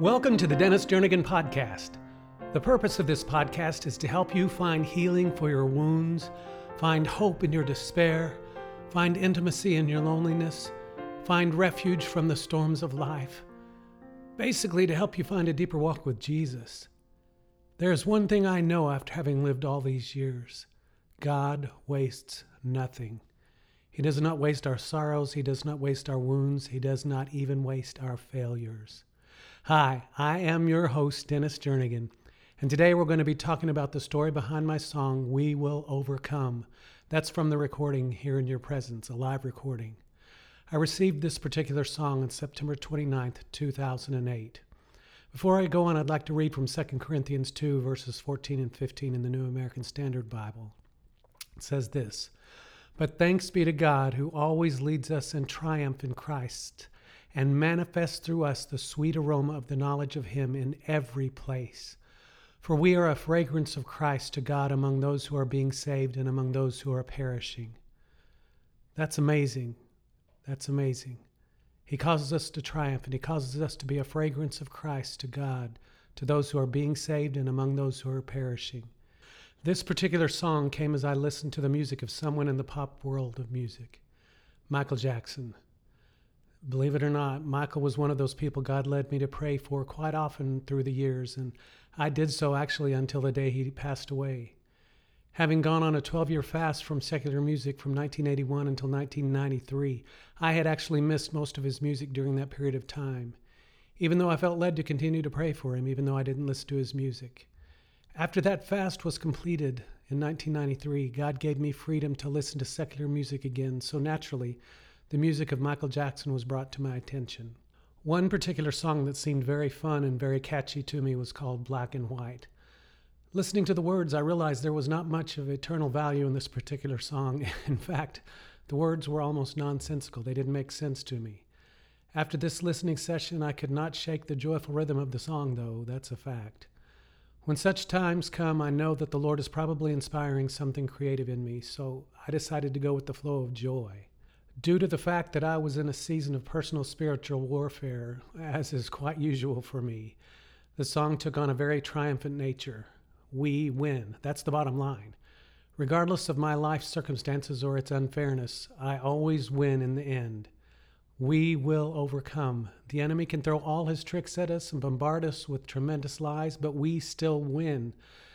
Welcome to the Dennis Jernigan Podcast. The purpose of this podcast is to help you find healing for your wounds, find hope in your despair, find intimacy in your loneliness, find refuge from the storms of life. Basically, to help you find a deeper walk with Jesus. There is one thing I know after having lived all these years. God wastes nothing. He does not waste our sorrows. He does not waste our wounds. He does not even waste our failures. Hi, I am your host, Dennis Jernigan, and today we're going to be talking about the story behind my song, We Will Overcome. That's from the recording Here in Your Presence, a live recording. I received this particular song on September 29th, 2008. Before I go on, I'd like to read from 2 Corinthians 2, verses 14 and 15 in the New American Standard Bible. It says this, "But thanks be to God who always leads us in triumph in Christ, and manifests through us the sweet aroma of the knowledge of Him in every place. For we are a fragrance of Christ to God among those who are being saved and among those who are perishing." That's amazing. That's amazing. He causes us to triumph, and He causes us to be a fragrance of Christ to God, to those who are being saved and among those who are perishing. This particular song came as I listened to the music of someone in the pop world of music, Michael Jackson. Believe it or not, Michael was one of those people God led me to pray for quite often through the years, and I did so actually until the day he passed away. Having gone on a 12-year fast from secular music from 1981 until 1993, I had actually missed most of his music during that period of time, even though I felt led to continue to pray for him, even though I didn't listen to his music. After that fast was completed in 1993, God gave me freedom to listen to secular music again, so naturally, the music of Michael Jackson was brought to my attention. One particular song that seemed very fun and very catchy to me was called Black and White. Listening to the words, I realized there was not much of eternal value in this particular song. In fact, the words were almost nonsensical. They didn't make sense to me. After this listening session, I could not shake the joyful rhythm of the song, though. That's a fact. When such times come, I know that the Lord is probably inspiring something creative in me, so I decided to go with the flow of joy. Due to the fact that I was in a season of personal spiritual warfare, as is quite usual for me, the song took on a very triumphant nature. We win. That's the bottom line. Regardless of my life circumstances or its unfairness, I always win in the end. We will overcome. The enemy can throw all his tricks at us and bombard us with tremendous lies, but we still win.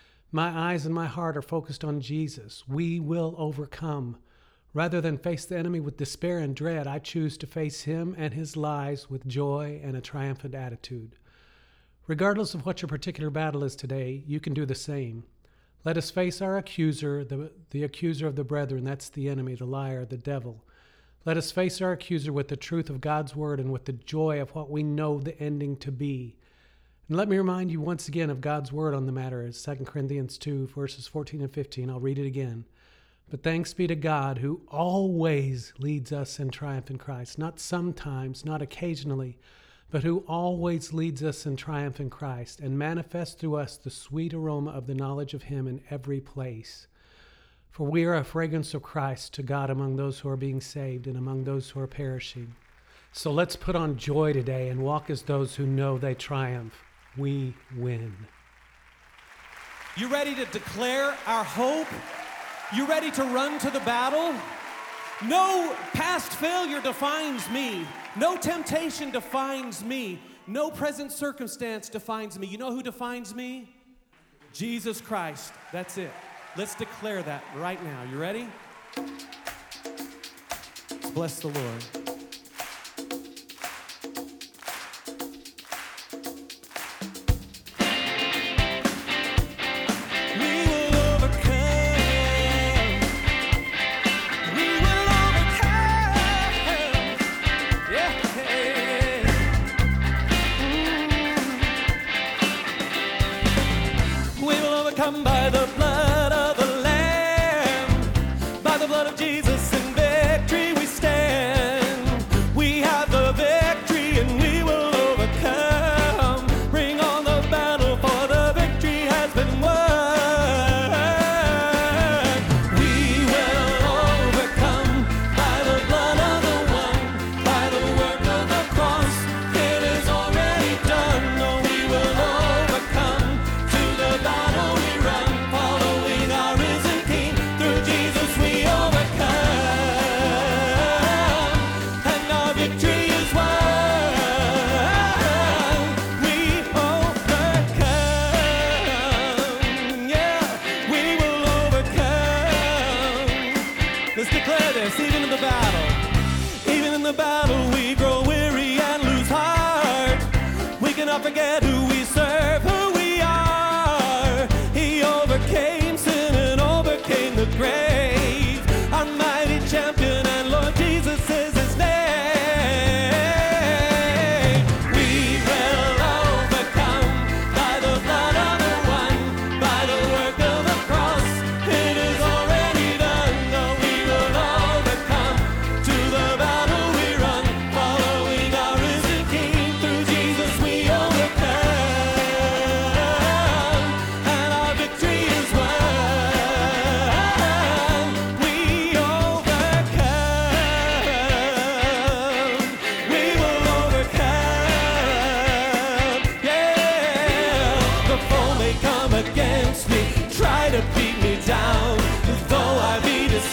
My eyes and my heart are focused on Jesus. We will overcome. Rather than face the enemy with despair and dread, I choose to face him and his lies with joy and a triumphant attitude. Regardless of what your particular battle is today, you can do the same. Let us face our accuser, the accuser of the brethren. That's the enemy, the liar, the devil. Let us face our accuser with the truth of God's word and with the joy of what we know the ending to be. And let me remind you once again of God's word on the matter as 2 Corinthians 2, verses 14 and 15. I'll read it again. "But thanks be to God who always leads us in triumph in Christ," not sometimes, not occasionally, but who always leads us in triumph in Christ and manifests through us the sweet aroma of the knowledge of Him in every place. For we are a fragrance of Christ to God among those who are being saved and among those who are perishing. So let's put on joy today and walk as those who know they triumph. We win. You ready to declare our hope? You ready to run to the battle? No past failure defines me. No temptation defines me. No present circumstance defines me. You know who defines me? Jesus Christ. That's it. Let's declare that right now. You ready? Let's bless the Lord. By the blood of the Lamb, by the blood of Jesus in victory we stand.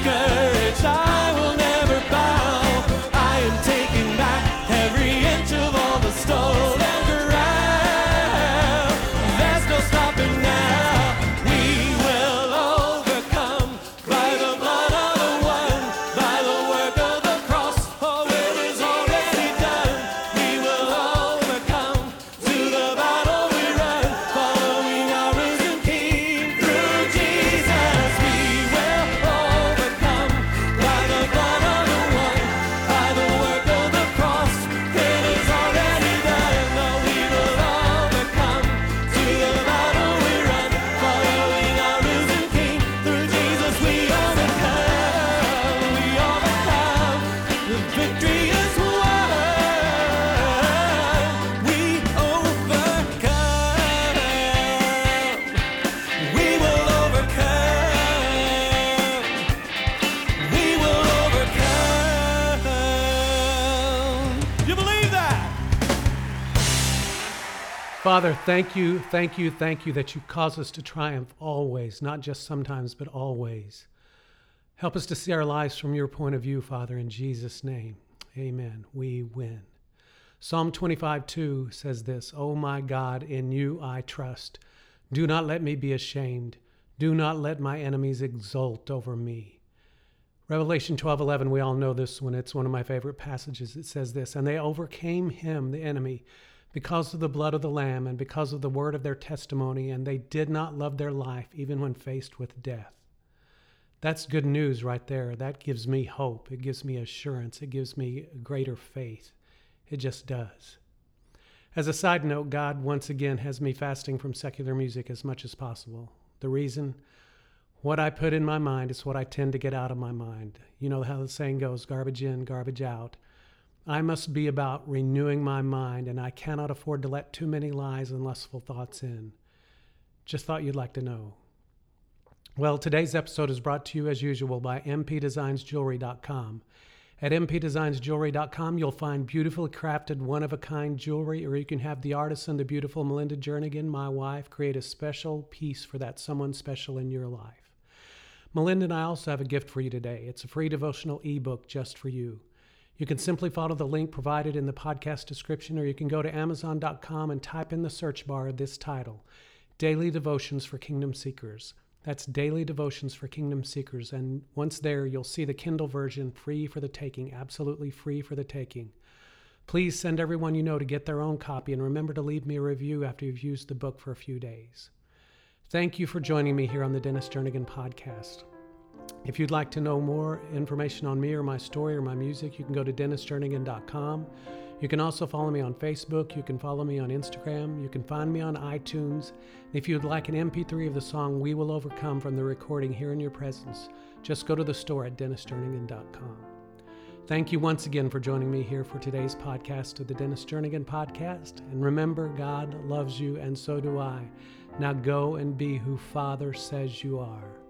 discouraged, I will never bow. I am taking back every inch of all the stolen ground. There's no stopping now. We will overcome by the blood of the one, by the work of the cross. Oh, it is already done. We will overcome. To the battle we run, following our risen King. Through Jesus we will overcome by the blood of the one, by the work of the cross. It is already done. No, we will overcome. To the battle we run, following our risen King. Through Jesus we overcome. We overcome. The victory is won. We overcome. We will overcome. We will overcome. You believe that? Father, thank you that you cause us to triumph always, not just sometimes, but always. Help us to see our lives from your point of view, Father, in Jesus' name. Amen. We win. Psalm 25:2 says this, "O my God, in you I trust. Do not let me be ashamed. Do not let my enemies exult over me." Revelation 12:11, we all know this one. It's one of my favorite passages. It says this, "And they overcame him, the enemy, because of the blood of the Lamb and because of the word of their testimony, and they did not love their life even when faced with death." That's good news right there. That gives me hope. It gives me assurance. It gives me greater faith. It just does. As a side note, God once again has me fasting from secular music as much as possible. The reason? What I put in my mind is what I tend to get out of my mind. You know how the saying goes, garbage in, garbage out. I must be about renewing my mind, and I cannot afford to let too many lies and lustful thoughts in. Just thought you'd like to know. Well, today's episode is brought to you as usual by mpdesignsjewelry.com. At mpdesignsjewelry.com, you'll find beautifully crafted, one-of-a-kind jewelry, or you can have the artisan, the beautiful Melinda Jernigan, my wife, create a special piece for that someone special in your life. Melinda and I also have a gift for you today. It's a free devotional ebook just for you. You can simply follow the link provided in the podcast description, or you can go to Amazon.com and type in the search bar this title, Daily Devotions for Kingdom Seekers. That's Daily Devotions for Kingdom Seekers. And once there, you'll see the Kindle version free for the taking, absolutely free for the taking. Please send everyone you know to get their own copy, and remember to leave me a review after you've used the book for a few days. Thank you for joining me here on the Dennis Jernigan Podcast. If you'd like to know more information on me or my story or my music, you can go to DennisJernigan.com. You can also follow me on Facebook. You can follow me on Instagram. You can find me on iTunes. If you'd like an MP3 of the song We Will Overcome from the recording here in your presence, just go to the store at DennisJernigan.com. Thank you once again for joining me here for today's podcast of the Dennis Jernigan Podcast. And remember, God loves you, and so do I. Now go and be who Father says you are.